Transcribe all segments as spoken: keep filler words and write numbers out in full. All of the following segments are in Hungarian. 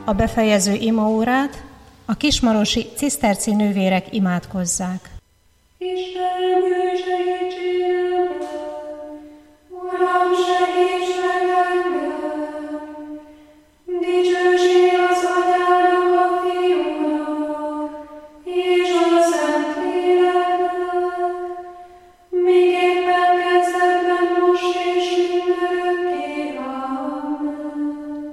a befejező imaórát, a kismarosi ciszterci nővérek imádkozzák. Istenem, jöjj, segítsél engem! Uram, segíts meg engem! Dicsőség az Atyának, a Fiúnak, és a Szentléleknek, miképpen kezdetben, most és mindörökké. Amen.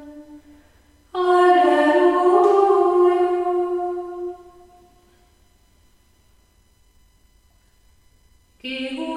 Alleluja! Ki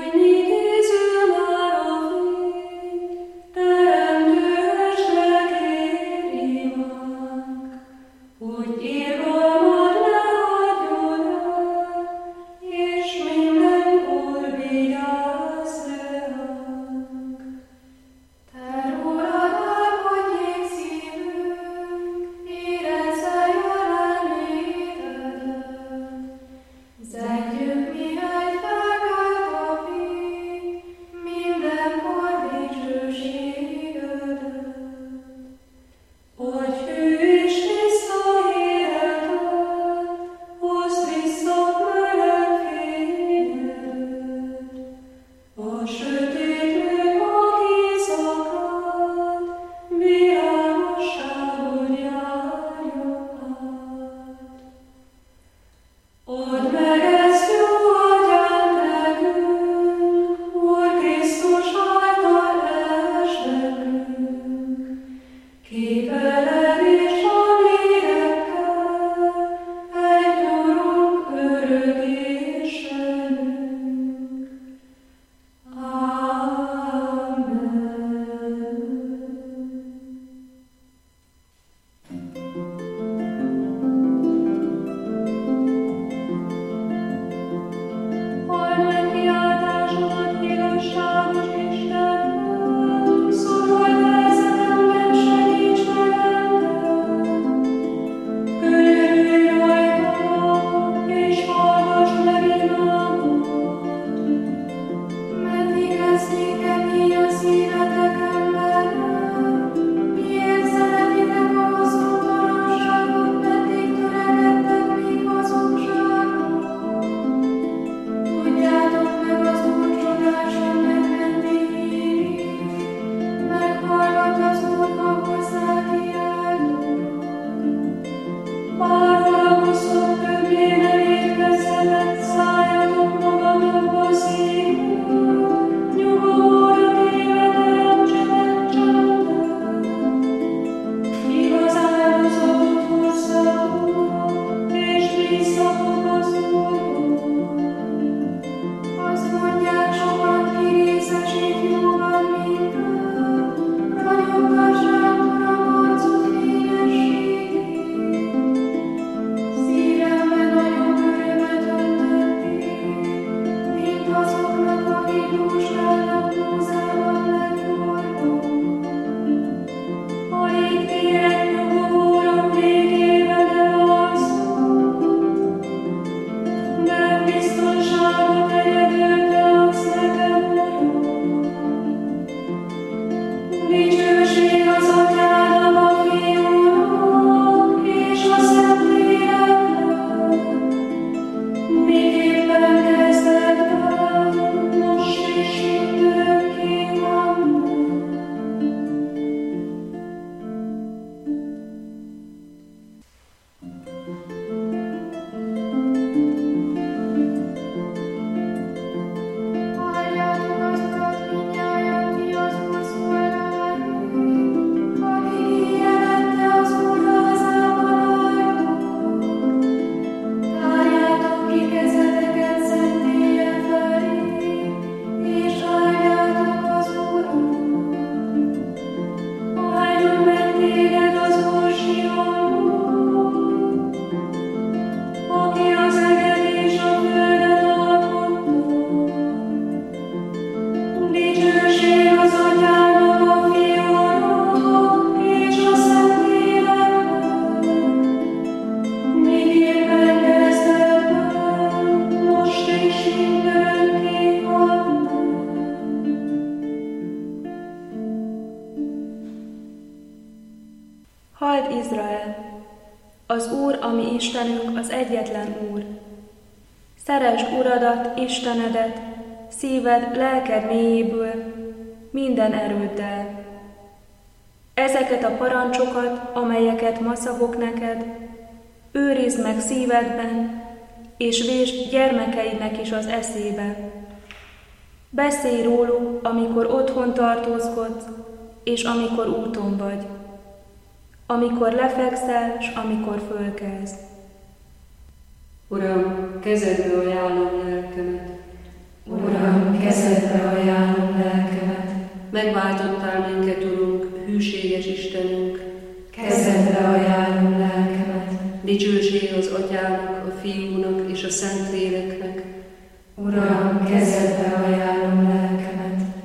Izrael! Az Úr, a mi Istenünk, az egyetlen Úr. Szeresd Uradat, Istenedet, szíved, lelked mélyéből, minden erőddel. Ezeket a parancsokat, amelyeket ma szabok neked, őrizd meg szívedben, és vésd gyermekeidnek is az eszébe. Beszélj róluk, amikor otthon tartózkodsz, és amikor úton vagy, amikor lefekszel, s amikor fölkelsz. Uram, kezedbe ajánlom lelkemet. Uram, kezedbe ajánlom lelkemet. Megváltottál minket, Urunk, hűséges Istenünk. Kezedbe ajánlom lelkemet. Dicsőség az Atyának, a Fiúnak és a Szentléleknek. Uram, kezedbe ajánlom lelkemet.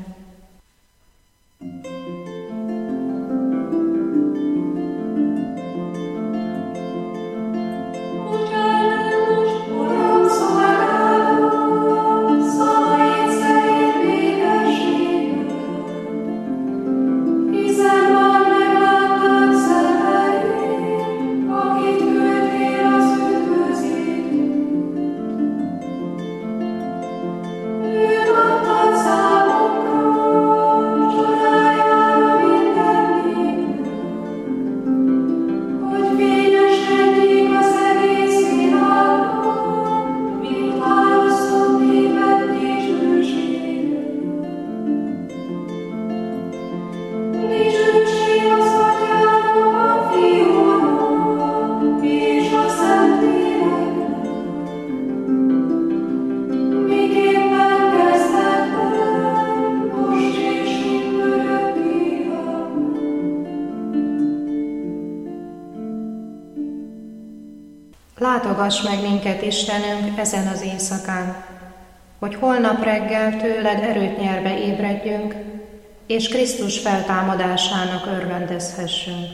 Látogass meg minket, Istenünk, ezen az éjszakán, hogy holnap reggel tőled erőt nyerve ébredjünk, és Krisztus feltámadásának örvendezhessünk,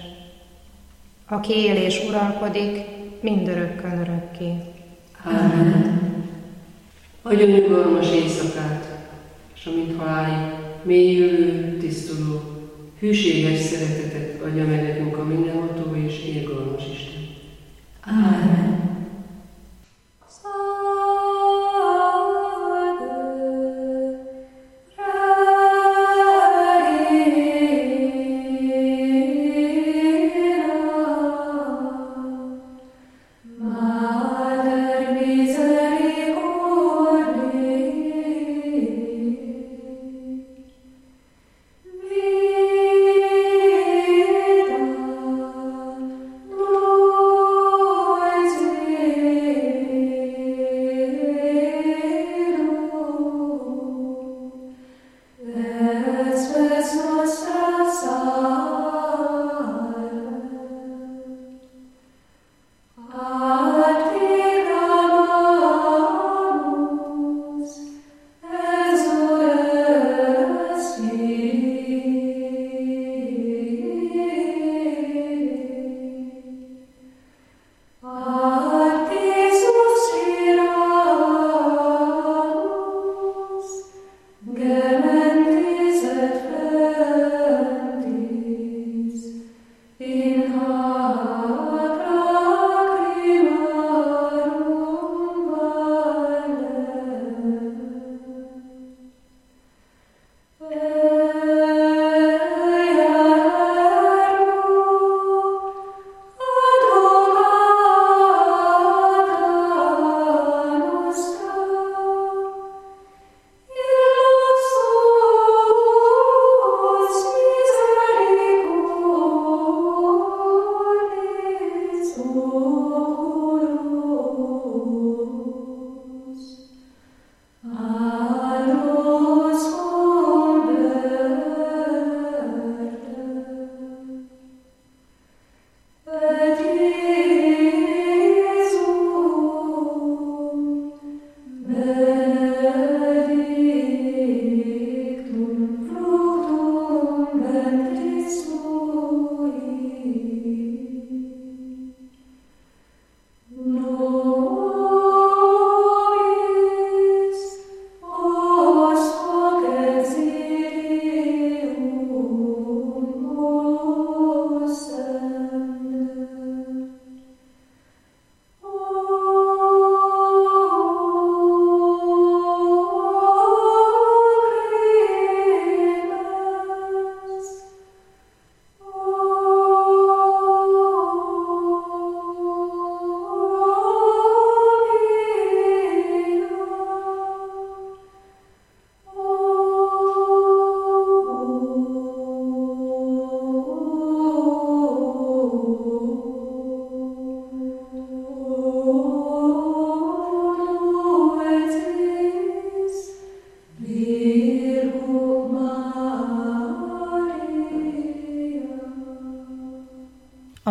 aki él és uralkodik mindörökkön örökké. Ámen. Adja nyugalmas éjszakát, és amint halálig mélyülő, tisztuló, hűséges szeretetet adja meg nekünk a mindenható és irgalmas Isten. Ámen. Veda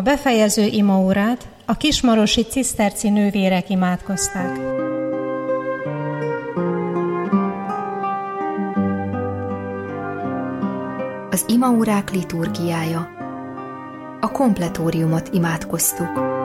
befejező imaórát a kismarosi ciszterci nővérek imádkozták. Az imaórák liturgiája. A kompletóriumot imádkoztuk.